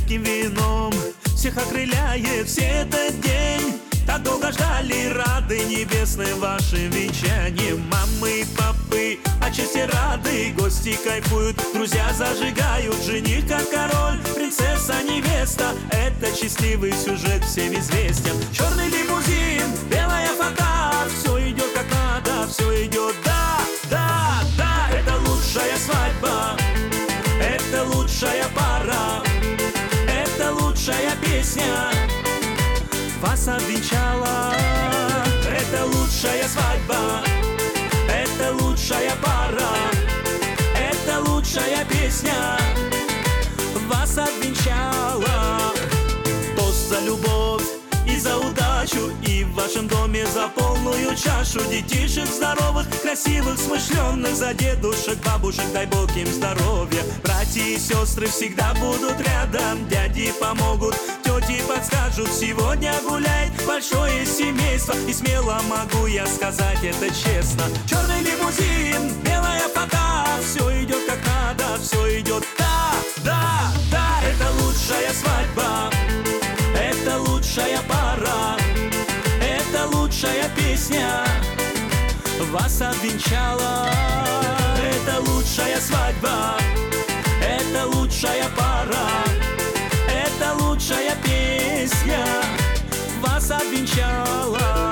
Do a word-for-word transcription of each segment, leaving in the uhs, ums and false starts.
крепким вином всех окрыляет все этот день. Так долго ждали, рады небесные вашим венчанием. Мамы и папы отчасти рады, гости кайфуют, друзья зажигают. Жених как король, принцесса невеста, это счастливый сюжет всем известен. Черный лимузин, белая фата, все идет как надо, все идет, да, да, да. Это лучшая свадьба, это лучшая пара, это лучшая песня вас обвенчала. Это лучшая свадьба, это лучшая пара, это лучшая песня вас обвенчала. Тост за любовь и за удачу, и в вашем доме за полную чашу. Детишек здоровых, красивых, смышленных, за дедушек, бабушек, дай Бог им здоровья. Братья и сестры всегда будут рядом, дяди помогут, тети подскажут. Сегодня гуляет большое семейство, и смело могу я сказать это честно. Черный лимузин, белая фата, все идет как надо, все идет, да, да, да. Это лучшая свадьба, это лучшая пара, это лучшая песня вас обвенчала. Это лучшая свадьба, это лучшая пара, это лучшая песня вас обвенчала.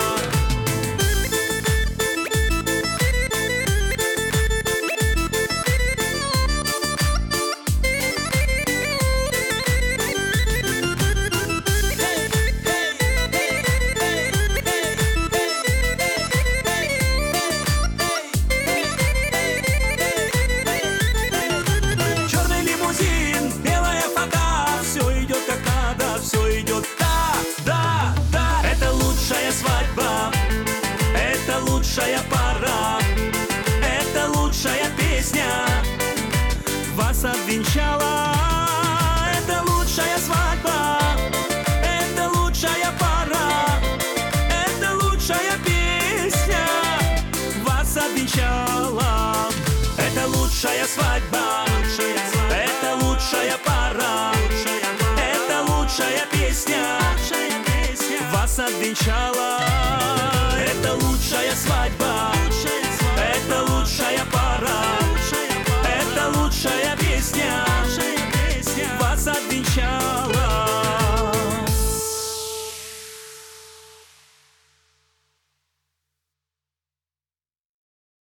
Все идет, да, да, да. Это лучшая свадьба, это лучшая пара, это лучшая песня вас обвенчала. Это лучшая свадьба, это лучшая пара, это лучшая песня вас обвенчала. Это лучшая свадьба, это лучшая пара, лучшая песня вас обвенчала.